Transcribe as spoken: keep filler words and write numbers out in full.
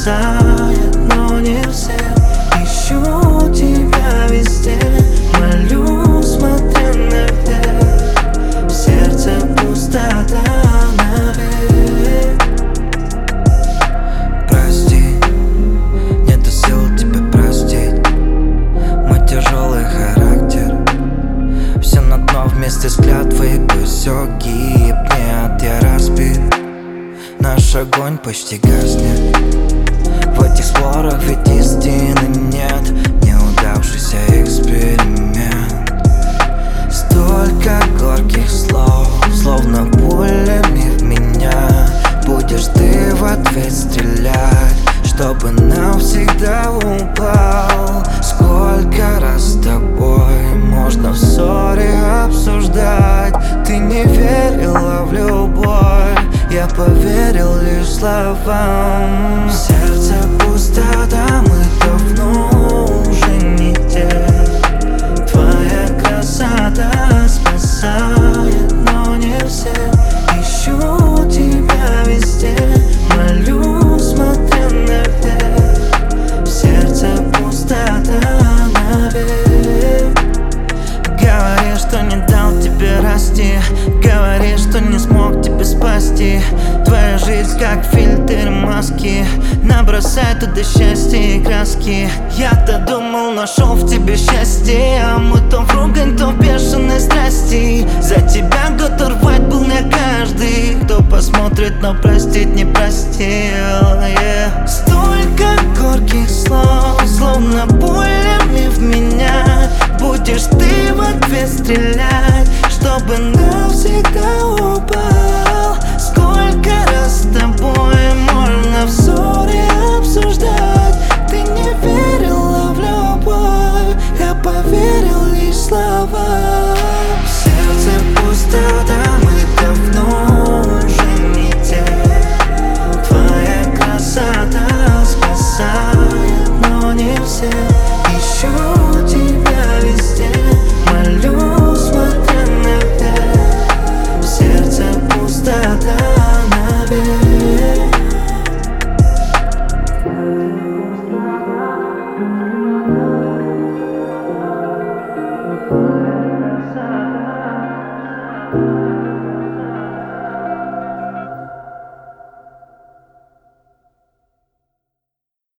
спасает, но не всех. Ищу тебя везде, молю, смотря наверх. В сердце пустота навек. Прости, нету сил тебя простить. Мой тяжелый характер, все на дно вместе с клятвой. Пусть все гибнет, я разбит. Наш огонь почти гаснет. В этих спорах ведь истины нет. Неудавшийся эксперимент. Столько горьких слов, словно пулями в меня. Будешь ты в ответ стрелять, чтобы навсегда упал. Сколько раз с тобой можно в ссоре обсуждать. Ты не верила в любовь, я поверил лишь словам. В сердце пустота, мы давно уже не те. Твоя красота спасает, но не все. Ищу тебя везде, молю, смотря наверх. В сердце пустота навек. Говоришь, что не дал тебе расти, говоришь, что не смог тебя спасти. Твоя жизнь как фильтр маски, набросай туда счастье и краски. Я-то думал, нашел в тебе счастье, а мы то в ругань, то в бешеной страсти. За тебя готов рвать был не каждый, кто посмотрит, но простить не простил, yeah. Столько горьких слов, словно пулями в меня. Будешь ты в ответ стрелять, чтобы навсегда